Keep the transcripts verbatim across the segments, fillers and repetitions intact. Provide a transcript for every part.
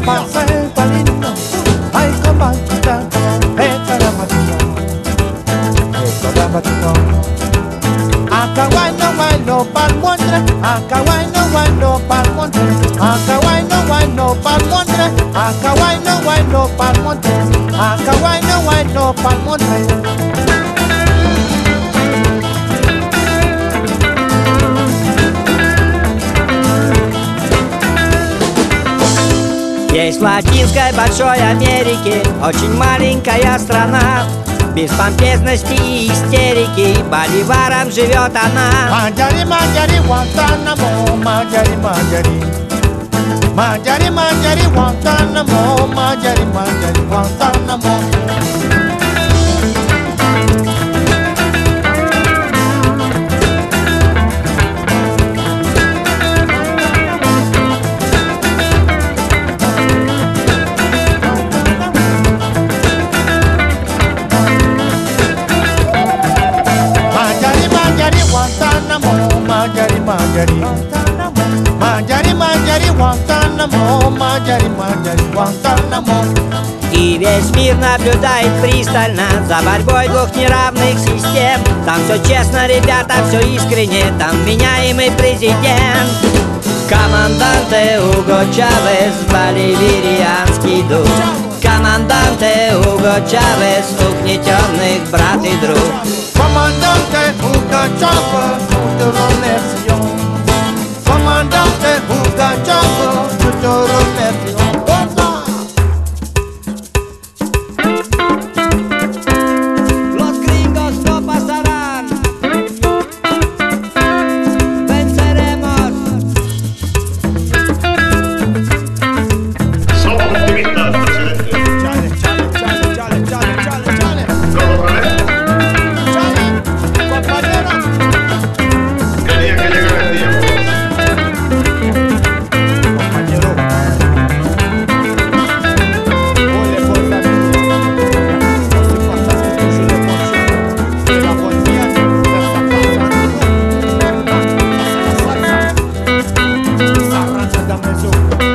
pasa el palino, ay combatita, esta la matino, esta la matino. Acá guayno guayno pa'l monte, acá guayno guayno pa'l monte, acá guayno guayno pa'l monte, acá guayno guayno pa'l monte, acá guayno guayno pa'l monte. Есть в Латинской большой Америке очень маленькая страна. Без помпезности и истерики боливаром живет она. Манджари, манджари, Гуантанамо, манджари, манджари. Манджари, манджари, Гуантанамо, манджари, манджари, Гуантанамо. Manjari, manjari, manjari, manjari, Гуантанамо, манджари, манджари, Гуантанамо. И весь мир наблюдает пристально за борьбой двух неравных систем. Там все честно, ребята, все искренне, там меняемый президент. Команданте Уго Чавес, боливарианский дух. Команданте Уго Чавес, угнетенных брат и друг. Comandante Hugo Chávez, te remercio. Comandante Hugo Chávez, te remercio. Los gringos no pasarán. Venceremos. Somos optimistas, presidente. Chale, chale, chale, chale, chale, chale, chale. ¿Todo correcto? Tenía que llegar el día. Compañero, ole por la vida, por si pasaste tu cielo por cielo, que la poesía te está pasando. Pasa la salsa, arranca, dame eso.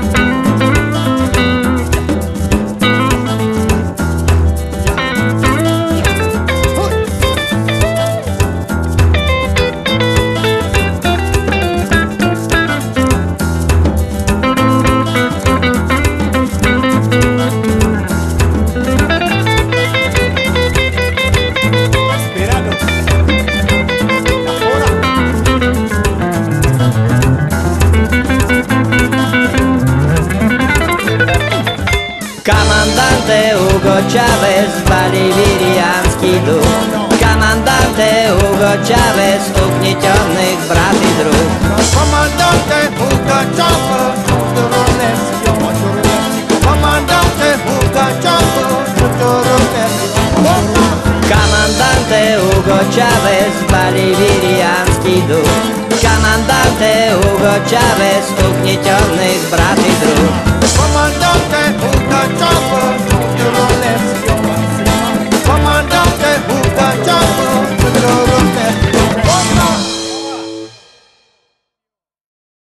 Команданте Уго Чавес, боливарианский дух. Команданте Уго Чавес, угнетенных брат и друг. Comandante Hugo Chávez, te remercio. Comandante Hugo Chávez, te remercio. Команданте Уго Чавес, боливарианский дух. Команданте Уго Чавес, угнетенных брат и друг.